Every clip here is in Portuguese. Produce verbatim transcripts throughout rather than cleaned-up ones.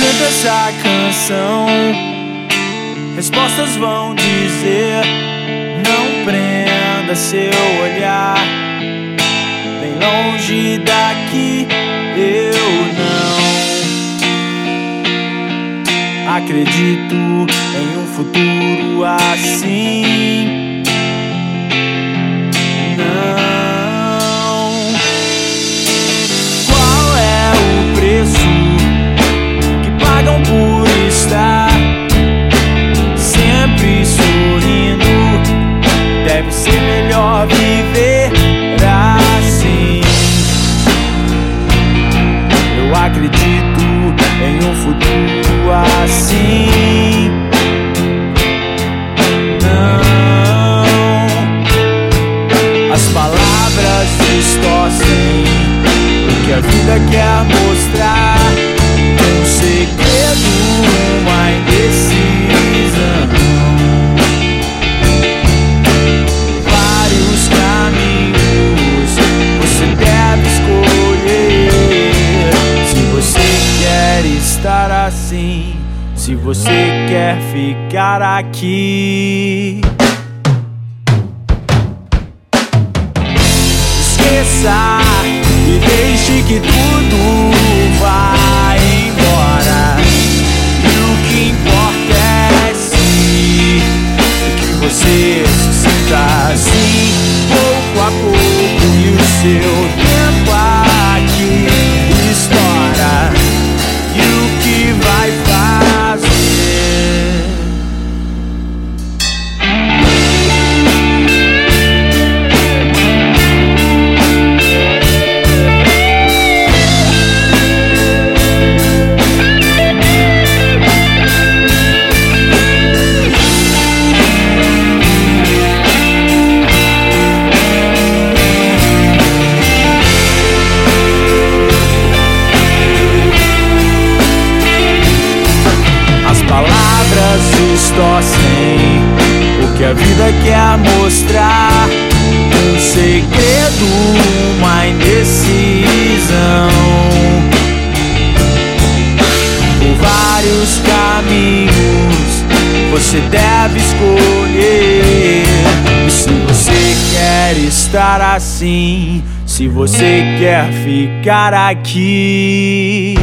canta essa canção, respostas vão dizer: não prenda seu olhar, bem longe daqui eu não acredito em um futuro assim. Não. Qual é o preço que pagam por estar sempre sorrindo? Deve ser melhor viver assim. Eu acredito em um futuro assim. Não. As palavras distorcem o que a vida quer mostrar. Um segredo, uma indecisão, vários caminhos você deve escolher. Se você quer estar assim, se você quer ficar aqui, esqueça e deixe que tudo vá embora. E o que importa é sim que você se sinta assim, pouco a pouco, e o seu tempo aqui estoura. E o que vai fazer? Distorcem o que a vida quer mostrar. Um segredo, uma indecisão, por vários caminhos você deve escolher. E se você quer estar assim, se você quer ficar aqui,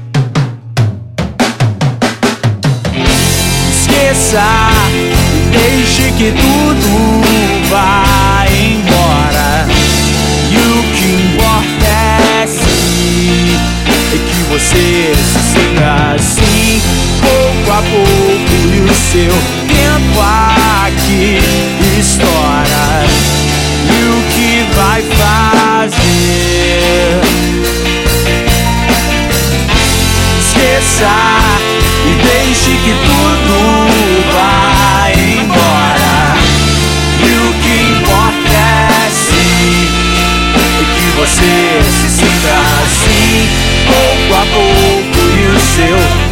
esqueça e deixe que tudo vá embora. E o que importa é sim, é que você se sinta assim, pouco a pouco, e o seu tempo aqui estoura. E o que vai fazer? Esqueça e deixe que tudo vá embora. E o que importa é sim, é que você se sinta assim, pouco a pouco, e o seu